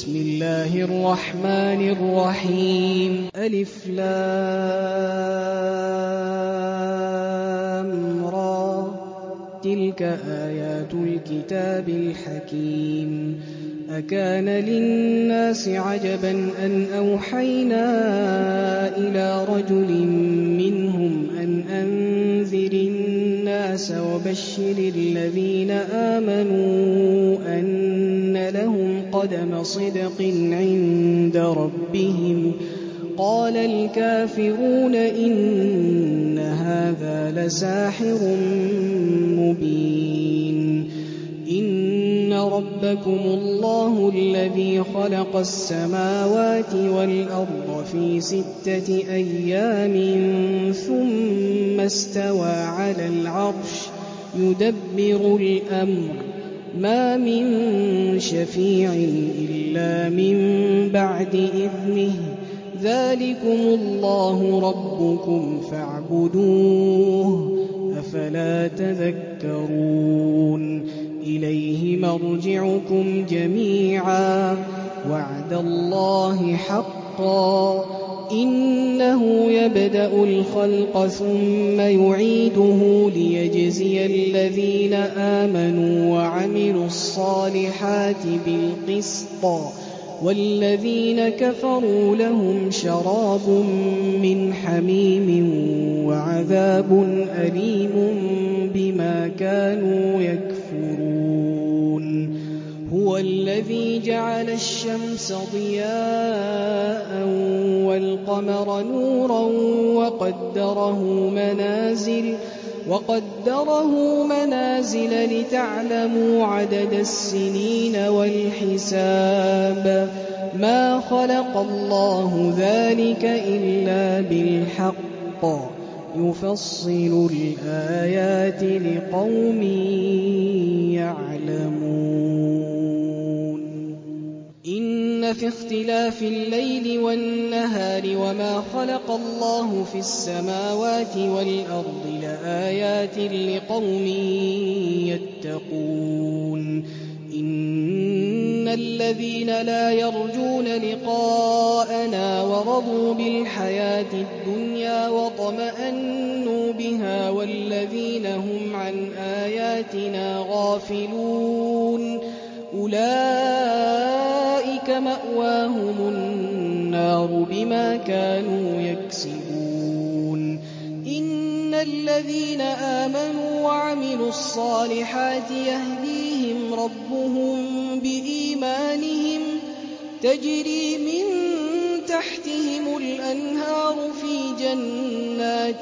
بسم الله الرحمن الرحيم ألف لام را تلك آيات الكتاب الحكيم أكان للناس عجبا أن أوحينا إلى رجل منهم أن أنذر الناس وبشر الذين آمنوا أن لهم قدم صدق عند ربهم قال الكافرون إن هذا لساحر مبين إن ربكم الله الذي خلق السماوات والأرض في 6 أيام ثم استوى على العرش يدبر الأمر ما من شفيع إلا من بعد إذنه ذلكم الله ربكم فاعبدوه أفلا تذكرون إليه مرجعكم جميعا وعد الله حقا إنه يبدأ الخلق ثم يعيده ليجزي الذين آمنوا وعملوا الصالحات بالقسط والذين كفروا لهم شراب من حميم وعذاب أليم بما كانوا يكفرون هو الذي جعل الشمس ضياء والقمر نورا وقدره منازل لتعلموا عدد السنين والحساب ما خلق الله ذلك إلا بالحق يفصل الآيات لقوم يعلمون إن في اختلاف الليل والنهار وما خلق الله في السماوات والأرض لآيات لقوم يتقون إن الذين لا يرجون لقاءنا ورضوا بالحياة الدنيا وطمأنوا بها والذين هم عن آياتنا غافلون أولئك مأواهم النار بما كانوا يكسبون إن الذين آمنوا وعملوا الصالحات يهديهم ربهم بإيمانهم تجري من تحتهم الأنهار في جنات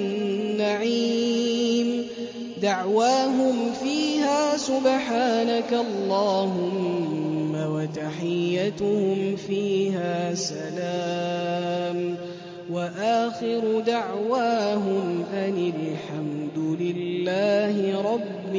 النعيم دعواهم فيها سبحانك اللهم وتحيتهم فيها سلام وآخر دعواهم أن الحمد لله رب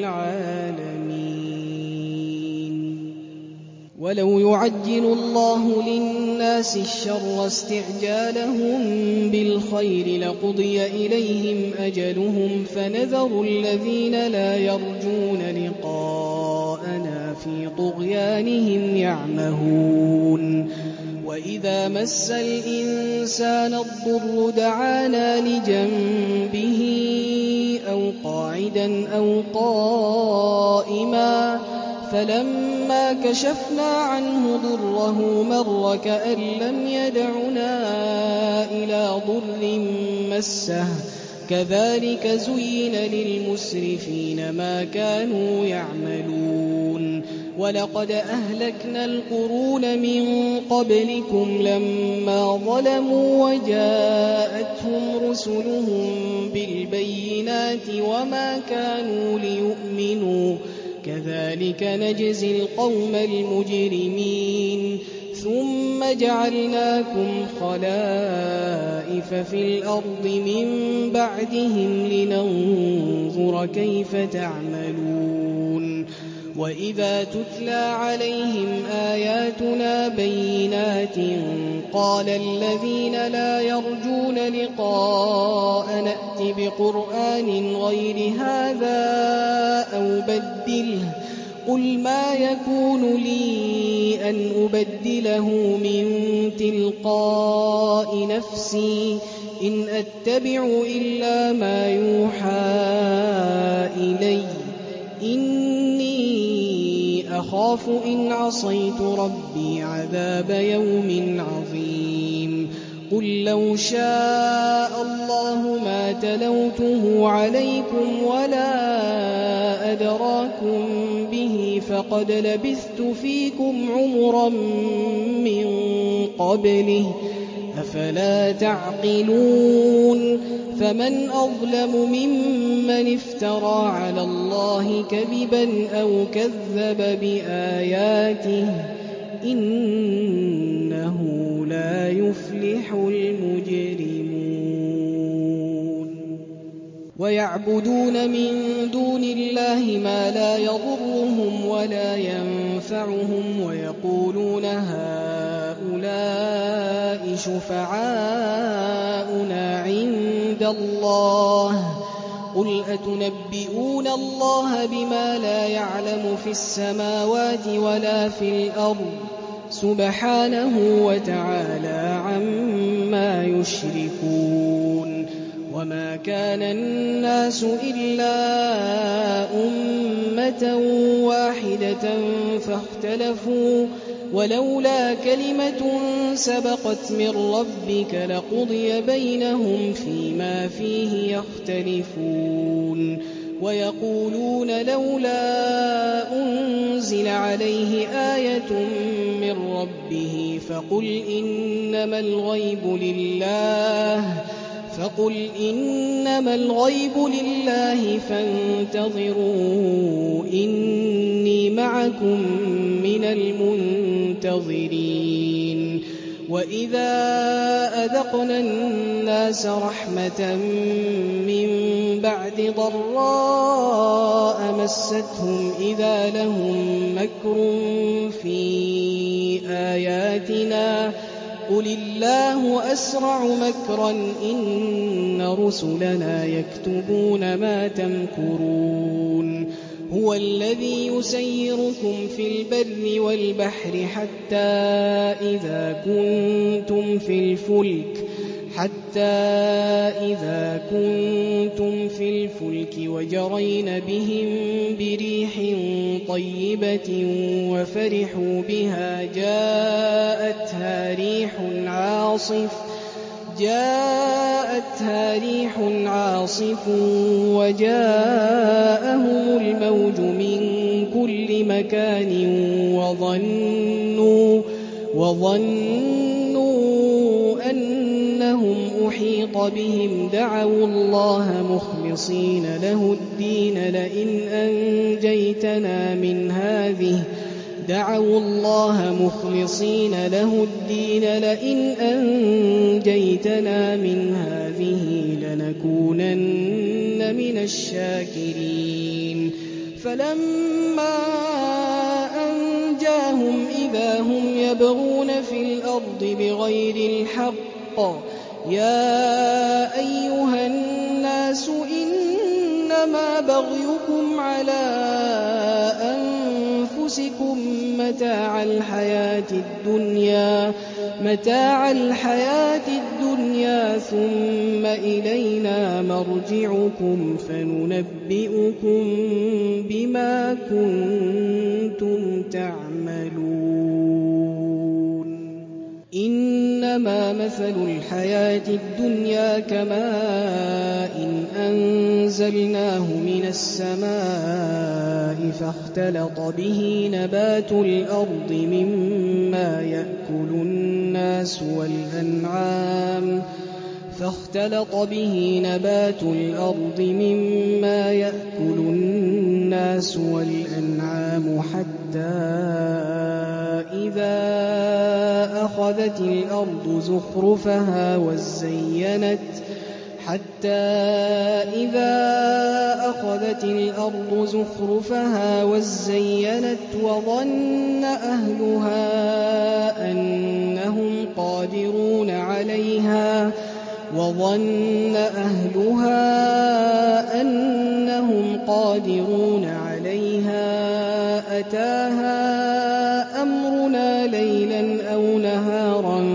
العالمين ولو يعجل الله للناس الشر استعجالهم بالخير لقضي إليهم أجلهم فنذر الذين لا يرجون لقاءنا في طغيانهم يعمهون وإذا مس الإنسان الضر دعانا لجنبه أو قاعدا أو قائما فلما كشفنا عنه ضره مر كأن لم يدعنا إلى ضر مسه كذلك زين للمسرفين ما كانوا يعملون ولقد أهلكنا القرون من قبلكم لما ظلموا وجاءتهم رسلهم بالبينات وما كانوا ليؤمنوا كذلك نجزي القوم المجرمين ثم جعلناكم خلائف في الأرض من بعدهم لننظر كيف تعملون وإذا تتلى عليهم آياتنا بينات قال الذين لا يرجون لقاء نأت بقرآن غير هذا أو بدله قُلْ مَا يَكُونُ لِي أَنْ أُبَدِّلَهُ مِن تِلْقَاءِ نَفْسِي إِنْ أَتَّبِعُ إِلَّا مَا يُوحَىٰ إِلَيَّ ۖ إِنِّي أَخَافُ إِنْ عَصَيْتُ رَبِّي عَذَابَ يَوْمٍ عَظِيمٍ قُل لَّوْ شَاءَ اللَّهُ مَا تَلَوْتُهُ عَلَيْكُمْ وَلَا أَدْرَاكُم بِهِ فَقَدْ لَبِثْتُ فِيكُمْ عُمُرًا مِّن قَبْلِهِ ۚ أَفَلَا تَعْقِلُونَ فَمَنْ أَظْلَمُ مِمَّنِ افْتَرَىٰ عَلَى اللَّهِ كَذِبًا أَوْ كَذَّبَ بِآيَاتِهِ ۚ إِنَّهُ لَا يُفْلِحُ الْمُجْرِمُونَ وَيَعْبُدُونَ مِن دُونِ اللَّهِ مَا لَا يَضُرُّهُمْ وَلَا يَنفَعُهُمْ وَيَقُولُونَ هَٰؤُلَاءِ شُفَعَاؤُنَا عِندَ اللَّهِ ۚ قُلْ أَتُنَبِّئُونَ اللَّهَ بِمَا لَا يَعْلَمُ فِي السَّمَاوَاتِ وَلَا فِي الْأَرْضِ ۚ سُبْحَانَهُ وَتَعَالَىٰ عَمَّا يُشْرِكُونَ وَمَا كَانَ النَّاسُ إِلَّا أُمَّةً وَاحِدَةً فَاخْتَلَفُوا ۚ وَلَوْلَا كَلِمَةٌ سَبَقَتْ مِن رَّبِّكَ لَقُضِيَ بَيْنَهُمْ فِيمَا فِيهِ يَخْتَلِفُونَ وَيَقُولُونَ لَوْلَا أُنزِلَ عَلَيْهِ آيَةٌ مِّن رَّبِّهِ فَقُلْ إِنَّمَا الْغَيْبُ لِلَّهِ فَانتَظِرُوا إِنِّي مَعَكُم مِّنَ الْمُنتَظِرِينَ وَإِذَا أَذَقْنَا النَّاسَ رَحْمَةً مِّن بَعْدِ ضَرَّاءَ مَسَّتْهُمْ إِذَا لَهُم مَّكْرٌ فِي آيَاتِنَا ۚ قُلِ اللَّهُ أَسْرَعُ مَكْرًا إِنَّ رُسُلَنَا يَكْتُبُونَ مَا تَمْكُرُونَ هُوَ الَّذِي يُسَيِّرُكُمْ فِي الْبَرِّ وَالْبَحْرِ حَتَّىٰ إِذَا كُنتُمْ فِي الْفُلْكِ وَجَرَيْنَ بِهِم بِرِيحٍ طَيِّبَةٍ وَفَرِحُوا بِهَا جَاءَتْهَا رِيحٌ عَاصِفٌ وَجَاءَهُمُ الْمَوْجُ مِن كُلِّ مَكَانٍ وَظَنُّوا أَنَّهُمْ أُحِيطَ بِهِمْ دَعَوُا اللَّهَ مُخْلِصِينَ لَهُ الدِّينَ لَئِنْ أَنجَيْتَنَا مِنْ هَٰذِهِ لَنَكُونَنَّ مِنَ الشَّاكِرِينَ فَلَمَّا أَنجَاهُمْ إِذَا هُمْ يَبْغُونَ فِي الْأَرْضِ بِغَيْرِ الْحَقِّ ۗ يَا أَيُّهَا النَّاسُ إِنَّمَا بَغْيُكُمْ عَلَىٰ أَنفُسِكُم ۖ مَّتَاعَ الْحَيَاةِ الدُّنْيَا ثُمَّ إِلَيْنَا مَرْجِعُكُمْ فَنُنَبِّئُكُم بِمَا كُنتُمْ تَعْمَلُونَ إِنَّمَا مَثَلُ الْحَيَاةِ الدُّنْيَا كَمَاءٍ أَنزَلْنَاهُ مِنَ السَّمَاءِ فَاخْتَلَطَ بِهِ نَبَاتُ الْأَرْضِ مِمَّا يَأْكُلُ النَّاسُ وَالْأَنْعَامُ حَتَّىٰ إِذَا أَخَذَتِ الْأَرْضُ زُخْرُفَهَا وَازَّيَّنَتْ وَظَنَّ أَهْلُهَا أَنَّهُمْ قَادِرُونَ عَلَيْهَا ليلا أو نهارا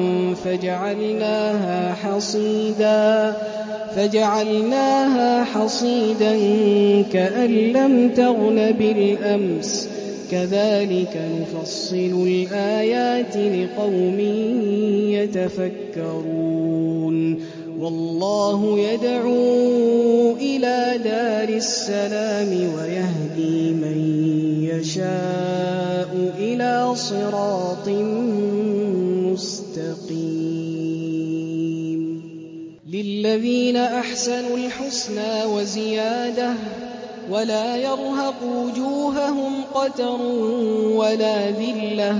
فجعلناها حصيدا كأن لم تغن بالأمس كذلك نفصل الآيات لقوم يتفكرون والله يدعو إلى دار السلام ويهدي من يشاء إلى صراط مستقيم للذين أحسنوا الحسنى وزيادة ولا يرهق وجوههم قتر ولا ذلة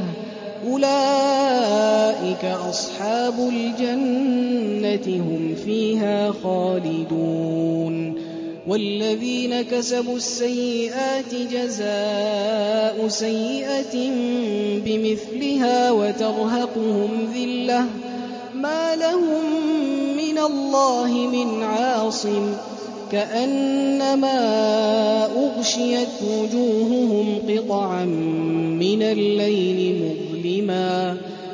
أولئك أصحاب الجنة هم فيها خالدون والذين كسبوا السيئات جزاء سيئة بمثلها وترهقهم ذلة ما لهم من الله من عاصم كأنما أغشيت وجوههم قطعا من الليل مظلما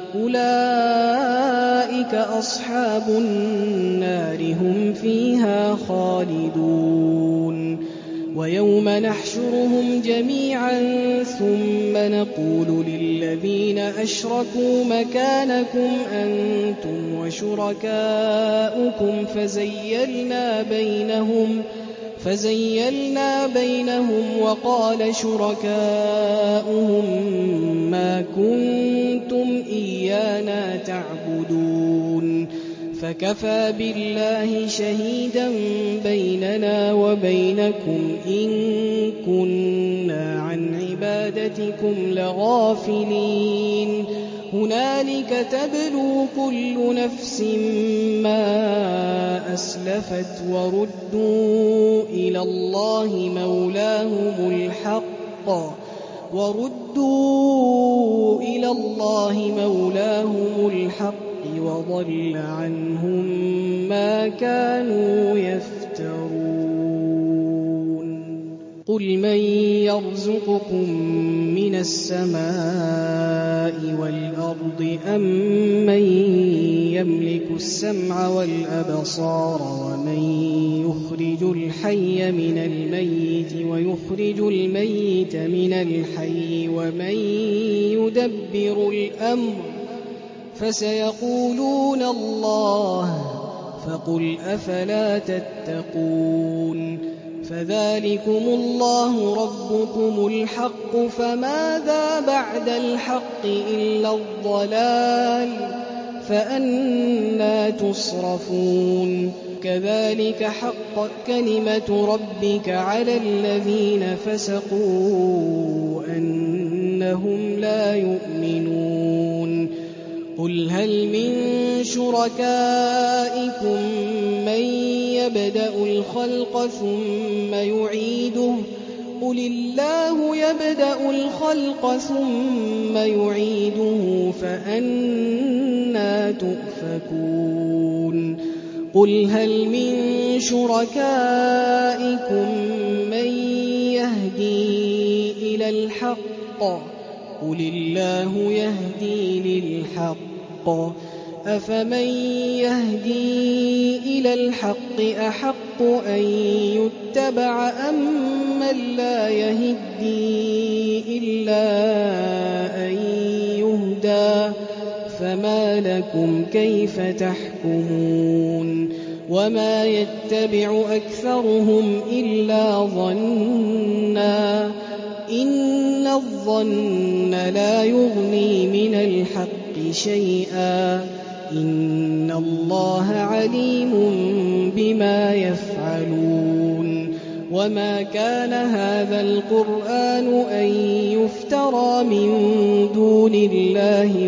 أولئك أصحاب النار هم فيها خالدون ويوم نحشرهم جميعا ثم نقول للذين أشركوا مكانكم أنتم وشركاؤكم فزيلنا بينهم وقال شركاؤهم ما كنتم إيانا تعبدون فكفى بالله شهيدا بيننا وبينكم إن كنا عن عبادتكم لغافلين هنالك تبلو كل نفس ما أسلفت وردوا إلى الله مولاهم الحق وضل عنهم ما كانوا يفترون قل من يرزقكم من السماء والأرض أم من يملك السمع والأبصار ومن يخرج الحي من الميت ويخرج الميت من الحي ومن يدبر الأمر فسيقولون الله فقل أفلا تتقون فذلكم الله ربكم الحق فماذا بعد الحق إلا الضلال فأنى تصرفون كذلك حقت كلمة ربك على الذين فسقوا أنهم لا يؤمنون قل هل من شركائكم من يبدأ الخلق ثم يعيده قل الله يبدأ الخلق ثم يعيده فأنى تؤفكون قل هل من شركائكم من يهدي إلى الحق قل الله يهدي للحق أفمن يهدي إلى الحق أحق أن يتبع أم من لا يهدي إلا أن يهدى فما لكم كيف تحكمون وما يتبع أكثرهم إلا ظنا إن الظن لا يغني من الحق شيئا إن الله عليم بما يفعلون وما كان هذا القرآن أن يفترى من دون الله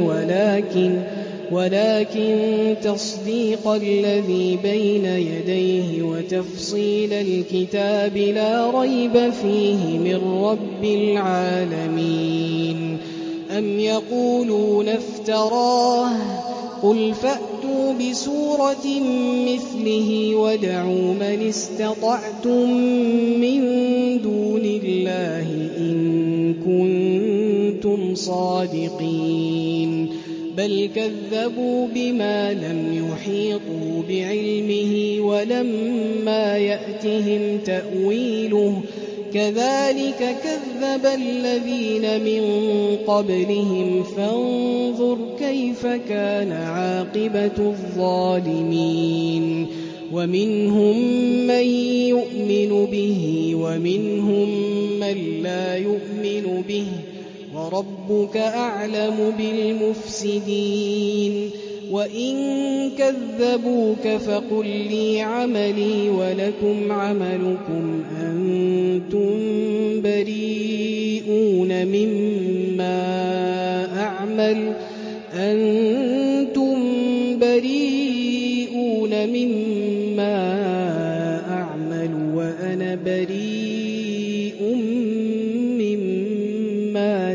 ولكن تصديق الذي بين يديه وتفصيل الكتاب لا ريب فيه من رب العالمين أم يقولون افتراه قل فأتوا بسورة مثله وادعوا من استطعتم من دون الله إن كنتم صادقين بل كذبوا بما لم يحيطوا بعلمه ولما يأتهم تأويله كذلك كذب الذين من قبلهم فانظر كيف كان عاقبة الظالمين ومنهم من يؤمن به ومنهم من لا يؤمن به وربك أعلم بالمفسدين وإن كذبوك فقل لي عملي ولكم عملكم أنتم بريئون مما أعمل وأنا بريء مما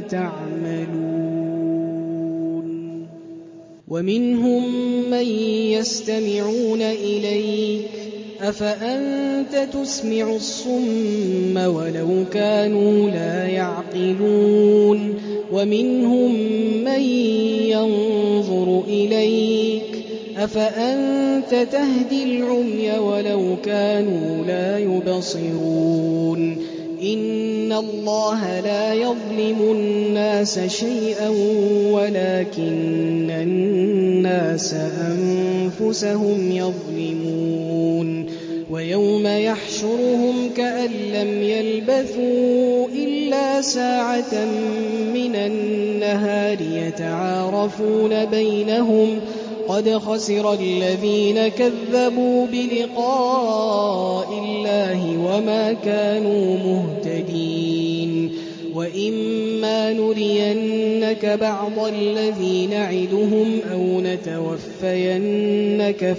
تعملون ومنهم من يستمعون إليك أفأنت تسمع الصم ولو كانوا لا يعقلون ومنهم من ينظر إليك أفأنت تهدي العمي ولو كانوا لا يبصرون إن الله لا يظلم الناس شيئا ولكن الناس أنفسهم يظلمون ويوم يحشرهم كأن لم يلبثوا إلا ساعة من النهار يتعارفون بينهم قد خسر الذين كذبوا بلقاء الله وما كانوا مهتدين وإما نرينك بعض الذي نعدهم أو نتوفينك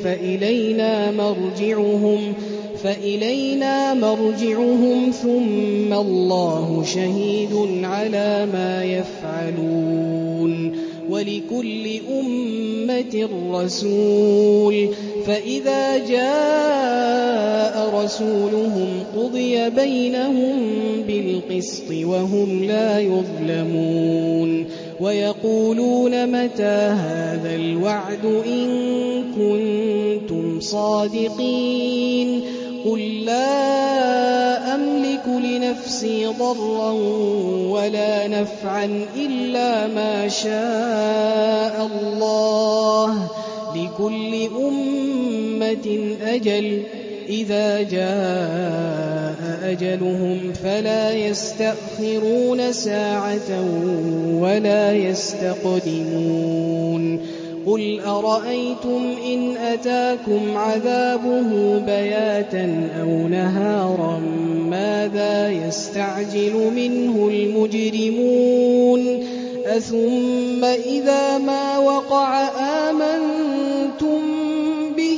فإلينا مرجعهم ثم الله شهيد على ما يفعلون ولكل أمة رسول فإذا جاء رسولهم قضي بينهم بالقسط وهم لا يظلمون ويقولون متى هذا الوعد إن كنتم صادقين قل لا أملك لنفسي ضرا ولا نفعا إلا ما شاء الله لكل أمة أجل إذا جاء أجلهم فلا يستأخرون ساعة ولا يستقدمون قل أرأيتم إن أتاكم عذابه بياتا أو نهارا ماذا يستعجل منه المجرمون أثم إذا ما وقع آمنتم به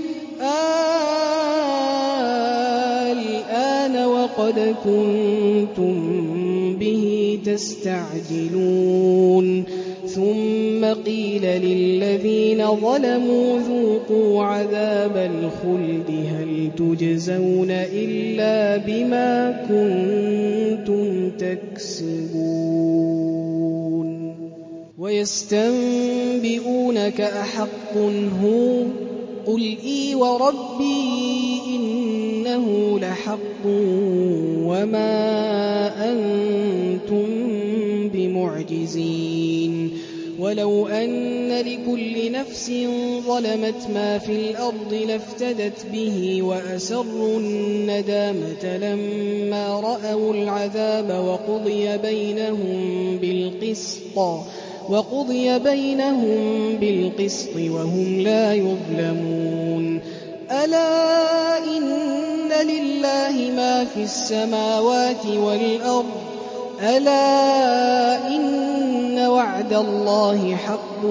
الآن وقد كنتم به تستعجلون ثم قيل للذين ظلموا ذوقوا عذاب الخلد هل تجزون إلا بما كنتم تكسبون ويستنبئونك أحق هو قل إي وربي إنه لحق وما أنتم بمعجزين ولو أن لكل نفس ظلمت ما في الأرض لافتدت به وأسروا الندامة لما رأوا العذاب وقضي بينهم بالقسط وهم لا يظلمون ألا إن لله ما في السماوات والأرض ألا إن وعد الله حق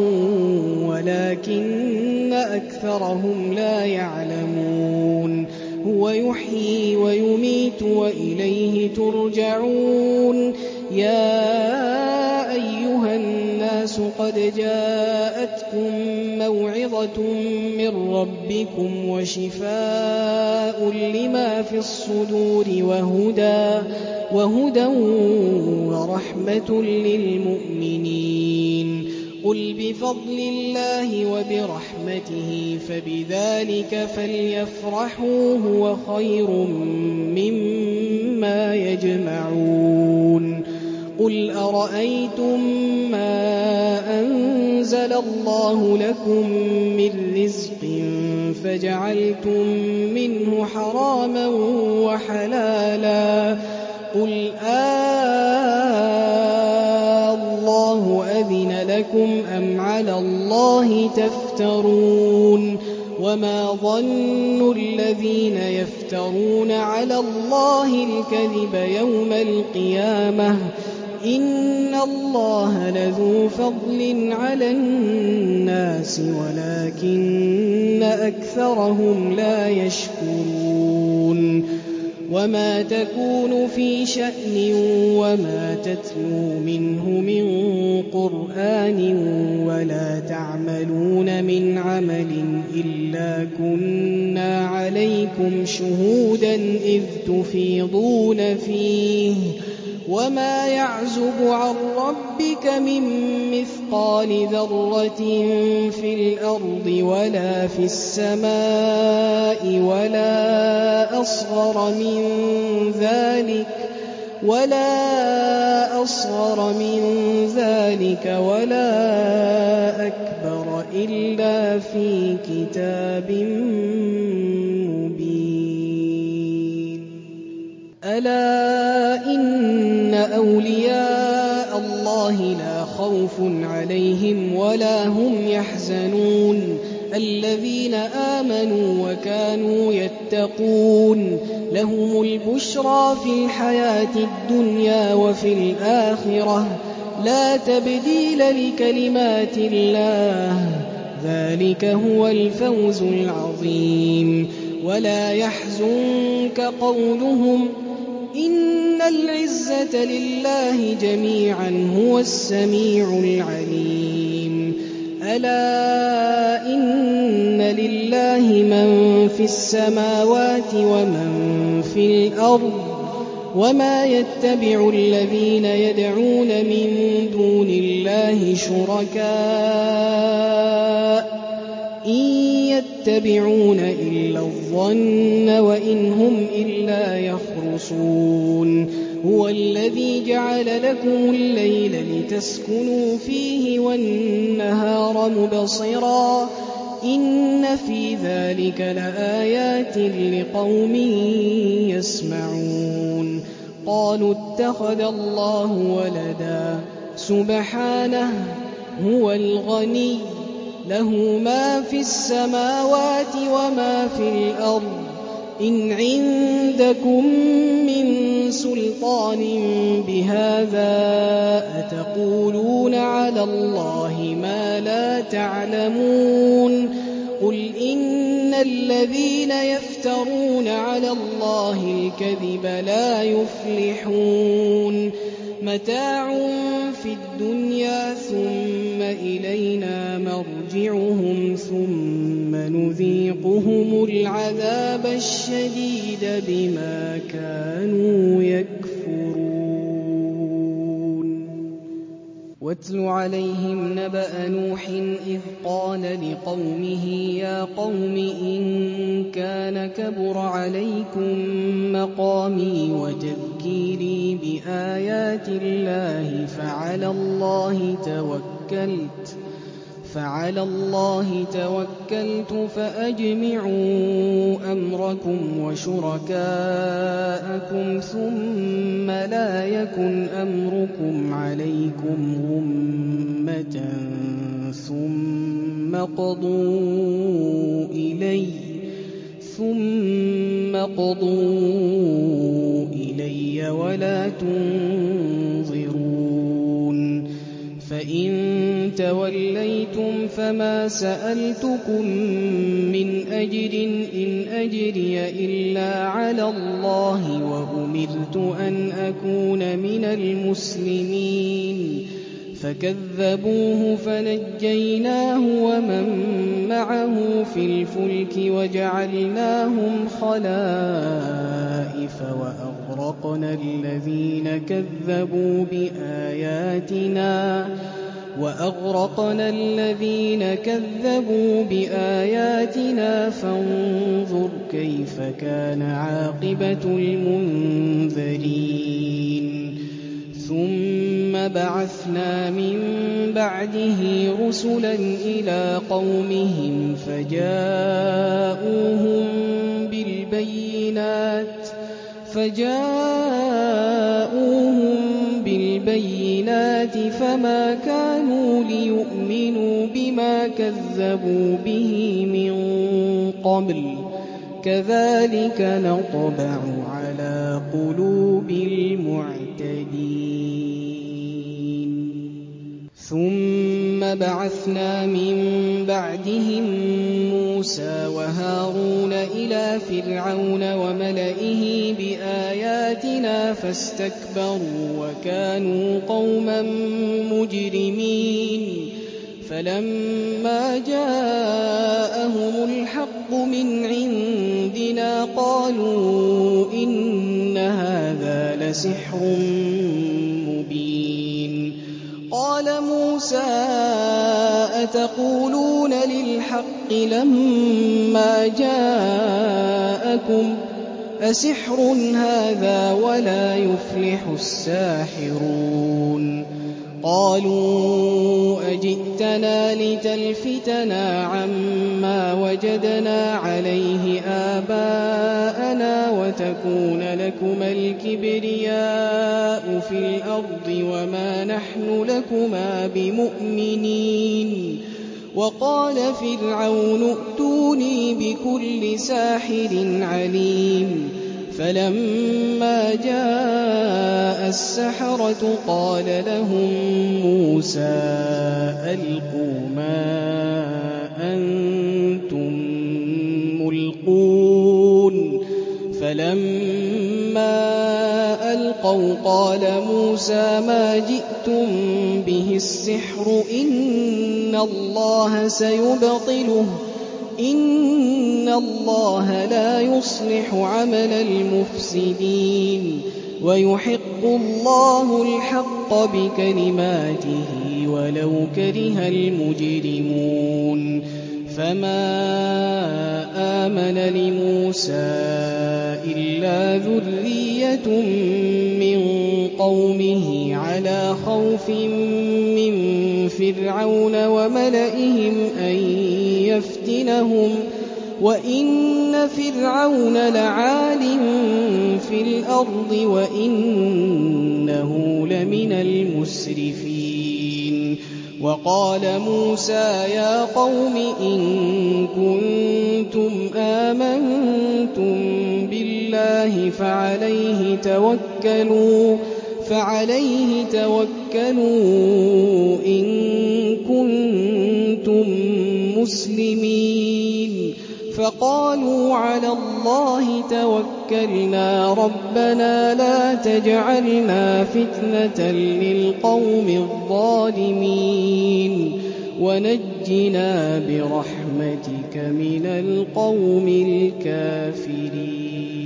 ولكن أكثرهم لا يعلمون هو يحيي ويميت وإليه ترجعون يا أيها الناس الناس قد جاءتكم موعظة من ربكم وشفاء لما في الصدور وهدى ورحمة للمؤمنين. قل بفضل الله وبرحمته فبذلك فليفرحوا هو خير مما يجمعون. قل أرأيتم ما أنزل الله لكم من رزق فجعلتم منه حراما وحلالا قل الله أذن لكم أم على الله تفترون. وما ظن الذين يفترون على الله الكذب يوم القيامة إن الله لذو فضل على الناس ولكن أكثرهم لا يشكرون. وما تكون في شأن وما تتلو منه من قرآن ولا تعملون من عمل إلا كنا عليكم شهودا إذ تفيضون فيه. وما يعزب عن ربك من مثقال ذرة في الأرض ولا في السماء ولا أصغر من ذلك ولا أكبر إلا في كتاب مبين. ألا إن أولياء الله لا خوف عليهم ولا هم يحزنون الذين آمنوا وكانوا يتقون لهم البشرى في الحياة الدنيا وفي الآخرة لا تبديل لكلمات الله ذلك هو الفوز العظيم. ولا يحزنك قولهم إن العزة لله جميعا هو السميع العليم. ألا إن لله من في السماوات ومن في الأرض وما يتبع الذين يدعون من دون الله شركاء إن يتبعون إلا الظن وإن هم إلا يخرصون. هو الذي جعل لكم الليل لتسكنوا فيه والنهار مبصرا إن في ذلك لآيات لقوم يسمعون. قالوا اتخذ الله ولدا سبحانه هو الغني له ما في السماوات وما في الأرض إن عندكم من سلطان بهذا أتقولون على الله ما لا تعلمون. قل إن الذين يفترون على الله الكذب لا يفلحون. متاع في الدنيا ثم إلينا مرجعهم ثم نذيقهم العذاب الشديد بما كانوا يكفرون. واتل عليهم نبأ نوح إذ قال لقومه يا قوم إن كان كبر عليكم مقامي وتذكيري بآيات الله فعلى الله توكلت فأجمعوا أمركم وشركاءكم ثم لا يكن أمركم عليكم غمة ثم قضوا إلي ولا تنظرون. فإن توليتم فما سألتكم من أجر إن أجري إلا على الله وأمرت أن أكون من المسلمين. فكذبوه فنجيناه ومن معه في الفلك وجعلناهم خلائف وأغرقنا الذين كذبوا بآياتنا فانظر كيف كان عاقبة المنذرين ثم بعثنا من بعده رسلا إلى قومهم فجاءوهم بالبينات فما كانوا ليؤمنوا بما كذبوا به من قبل كذلك نطبع على قلوب المعتدين ثم بعثنا من بعدهم موسى وهارون إلى فرعون وملئه بآياتنا فاستكبروا وكانوا قوما مجرمين فلما جاءهم الحق من عندنا قالوا إن هذا لسحر مبين قال موسى أتقولون للحق لما جاءكم أسحر هذا ولا يفلح الساحرون قالوا أجئتنا لتلفتنا عما وجدنا عليه آباءنا وتكون لكما الكبرياء في الأرض وما نحن لكما بمؤمنين وقال فرعون ائتوني بكل ساحر عليم فلما جاء السحرة قال لهم موسى ألقوا ما أنتم ملقون فلما ألقوا قال موسى ما جئتم به السحر إن الله سيبطله إن الله لا يصلح عمل المفسدين ويحق الله الحق بكلماته ولو كره المجرمون فما آمن لموسى إلا ذرية من قومه على خوف من فرعون وملئهم أن يفتنهم وإن فرعون لعال في الأرض وإنه لمن المسرفين وقال موسى يا قوم إن كنتم آمنتم بالله فعليه توكلوا إن كنتم مسلمين فقالوا على الله توكلنا ربنا لا تجعلنا فتنة للقوم الظالمين ونجنا برحمتك من القوم الكافرين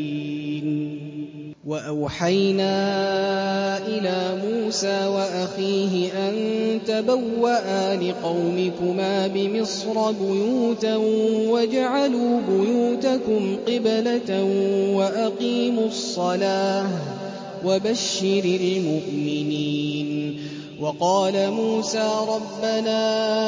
وأوحينا إلى موسى وأخيه أن تبوأ لقومكما بمصر بيوتا واجعلوا بيوتكم قبلة وأقيموا الصلاة وبشر المؤمنين وقال موسى ربنا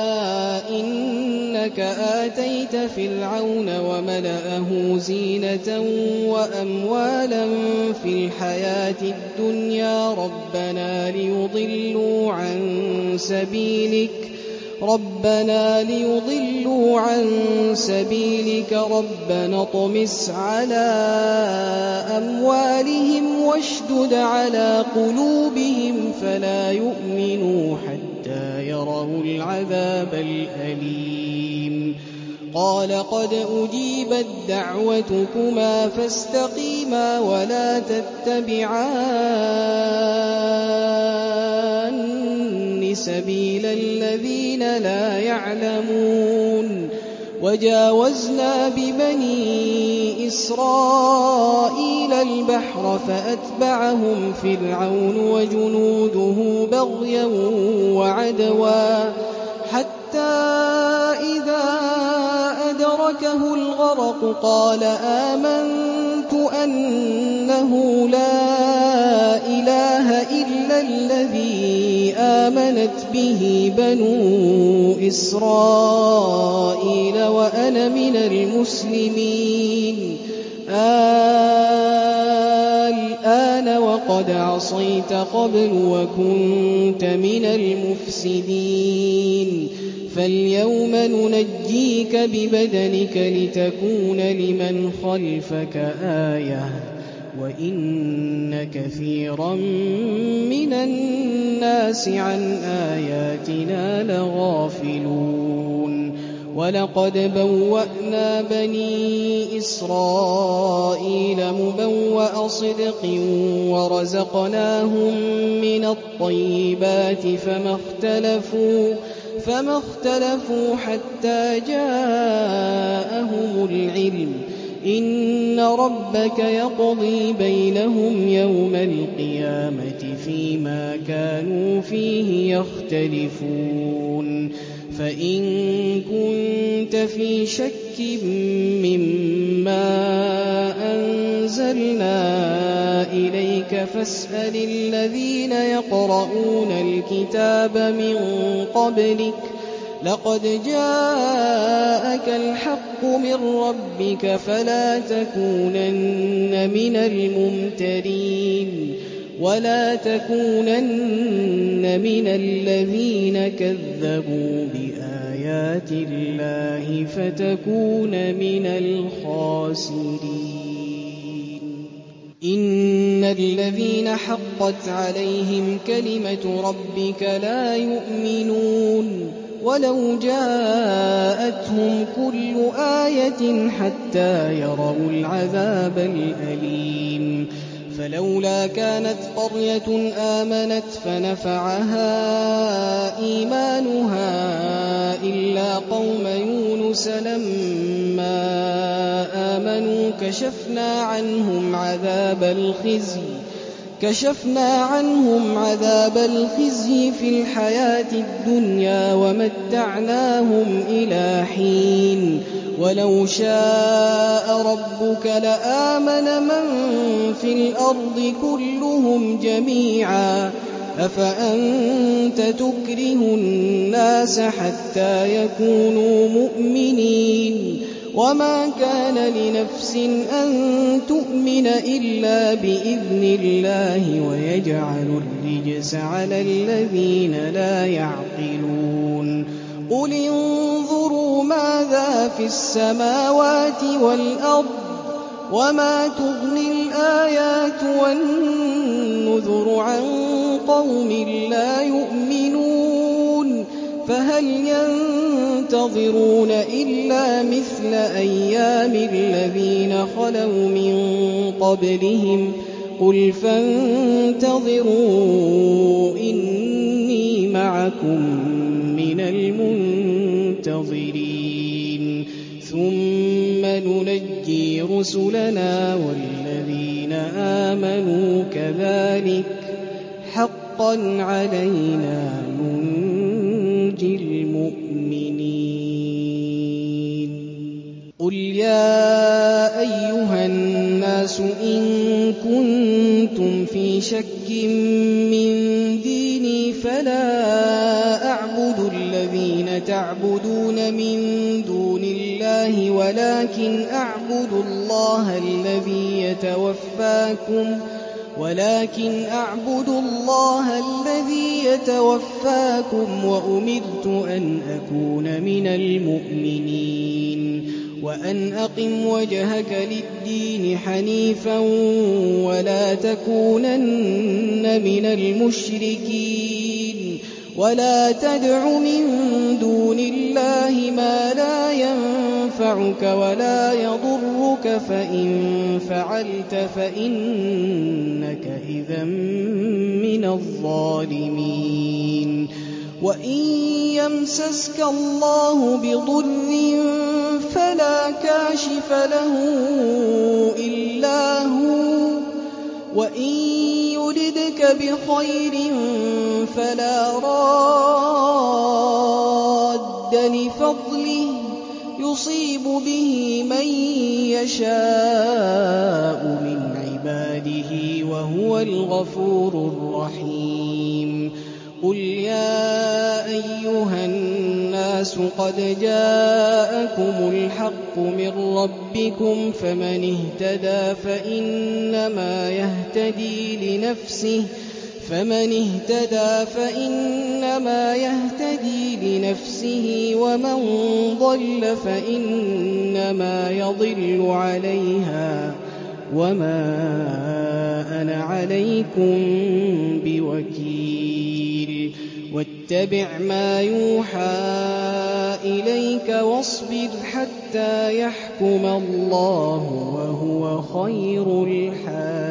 إنك آتيت فرعون وملأه زينة وأموالا في الحياة الدنيا ربنا ليضلوا عن سبيلك ربنا اطمس على أموالهم واشدد على قلوبهم فلا يؤمنوا حتى يروا العذاب الأليم قال قد أجيبت دعوتكما فاستقيما ولا تتبعان سبيل الذين لا يعلمون وجاوزنا ببني إسرائيل البحر فأتبعهم فرعون وجنوده بغيا وعدوا حتى إذا أدركه الغرق قال آمنت أنه لا إله إلا الذي آمنت به بنو إسرائيل وأنا من المسلمين الآن وقد عصيت قبل وكنت من المفسدين فاليوم ننجيك ببدنك لتكون لمن خلفك آية وإن كثيرا من الناس عن آياتنا لغافلون ولقد بوأنا بني إسرائيل مبوأ صدق ورزقناهم من الطيبات فما اختلفوا حتى جاءهم العلم إن ربك يقضي بينهم يوم القيامة فيما كانوا فيه يختلفون فإن كنت في شك مما أنزلنا إليك فاسأل الذين يقرؤون الكتاب من قبلك لقد جاءك الحق من ربك فلا تكونن من الممترين ولا تكونن من الذين كذبوا بآيات الله فتكون من الخاسرين إن الذين حقت عليهم كلمة ربك لا يؤمنون ولو جاءتهم كل آية حتى يروا العذاب الأليم فلولا كانت قرية آمنت فنفعها إيمانها إلا قوم يونس لما آمنوا كشفنا عنهم عذاب الخزي في الحياة الدنيا ومتعناهم إلى حين ولو شاء ربك لآمن من في الأرض كلهم جميعا أفأنت تكره الناس حتى يكونوا مؤمنين وما كان لنفس أن تؤمن إلا بإذن الله ويجعل الرجس على الذين لا يعقلون قل انظروا ماذا في السماوات والأرض وما تغني الآيات والنذر عن قوم لا يؤمنون فهل ينتظرون إلا مثل أيام الذين خلوا من قبلهم قل فانتظروا إني معكم من المنتظرين ثم ننجي رسلنا والذين آمنوا كذلك حقا علينا ننجي المؤمنين قل يا أيها الناس إن كنتم في شك من ديني فلا أعبد الذين تعبدون من دون الله ولكن أعبد الله الذي يتوفاكم وأمرت أن أكون من المؤمنين وأن أقم وجهك للدين حنيفا ولا تكونن من المشركين ولا تدع من دون الله ما لا ينفعك ولا يضرك فإن فعلت فإنك إذا من الظالمين وَإِن يَمْسَسْكَ اللَّهُ بِضُرٍّ فَلَا كَاشِفَ لَهُ إِلَّا هُوَ وَإِن يُرِدْكَ بِخَيْرٍ فَلَا رَادَّ لِفَضْلِهِ يُصِيبُ بِهِ مَن يَشَاءُ مِنْ عِبَادِهِ وَهُوَ الْغَفُورُ الرَّحِيمُ قُلْ يَا أَيُّهَا النَّاسُ قَدْ جَاءَكُمُ الْحَقُّ مِن رَّبِّكُمْ فَمَنِ اهْتَدَىٰ فَإِنَّمَا يَهْتَدِي لِنَفْسِهِ وَمَن ضَلَّ فَإِنَّمَا يَضِلُّ عَلَيْهَا وَمَا أَنَا عَلَيْكُم بِوَكِيلٍ وَاتَّبِعْ مَا يُوحَىٰ إِلَيْكَ وَاصْبِرْ حَتَّىٰ يَحْكُمَ اللَّهُ وَهُوَ خَيْرُ الْحَاكِمِينَ